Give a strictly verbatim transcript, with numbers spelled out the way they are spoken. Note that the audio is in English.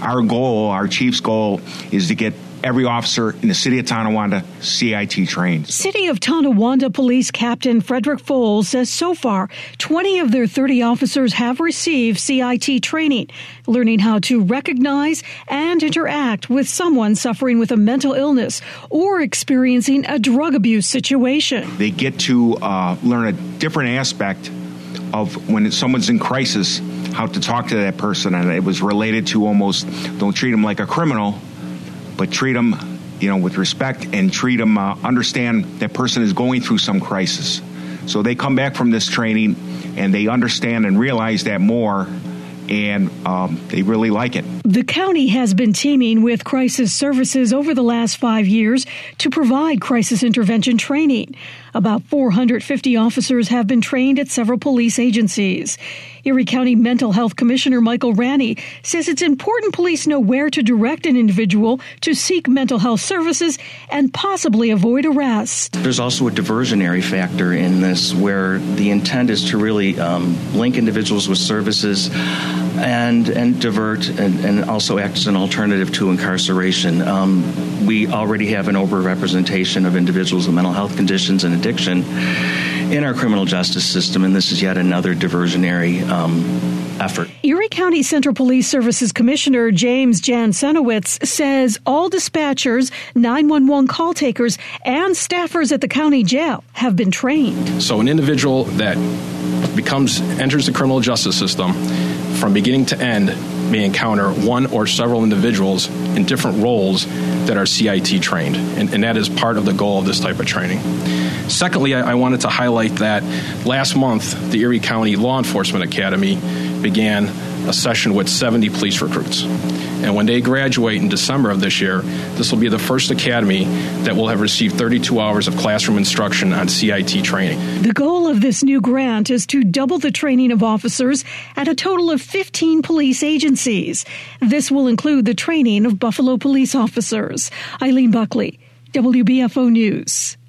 our goal, our chief's goal, is to get every officer in the city of Tonawanda C I T trained. City of Tonawanda Police Captain Frederick Foles says so far, twenty of their thirty officers have received C I T training, learning how to recognize and interact with someone suffering with a mental illness or experiencing a drug abuse situation. They get to uh, learn a different aspect of when someone's in crisis, how to talk to that person. And it was related to almost, don't treat them like a criminal, but treat them, you know, with respect, and treat them, uh, understand that person is going through some crisis. So they come back from this training and they understand and realize that more, and um, they really like it. The county has been teaming with crisis services over the last five years to provide crisis intervention training. About four hundred fifty officers have been trained at several police agencies. Erie County Mental Health Commissioner Michael Ranney says it's important police know where to direct an individual to seek mental health services and possibly avoid arrest. There's also a diversionary factor in this, where the intent is to really um, link individuals with services and and divert and, and also act as an alternative to incarceration. Um, we already have an overrepresentation of individuals with mental health conditions and addiction in our criminal justice system, and this is yet another diversionary um, effort. Erie County Central Police Services Commissioner James Jansenowitz says all dispatchers, nine one one call takers, and staffers at the county jail have been trained. So an individual that becomes enters the criminal justice system from beginning to end may encounter one or several individuals in different roles that are C I T trained, and, and that is part of the goal of this type of training. Secondly, I, I wanted to highlight that last month, the Erie County Law Enforcement Academy began a session with seventy police recruits. And when they graduate in December of this year, this will be the first academy that will have received thirty-two hours of classroom instruction on C I T training. The goal of this new grant is to double the training of officers at a total of fifteen police agencies. This will include the training of Buffalo police officers. Eileen Buckley, W B F O News.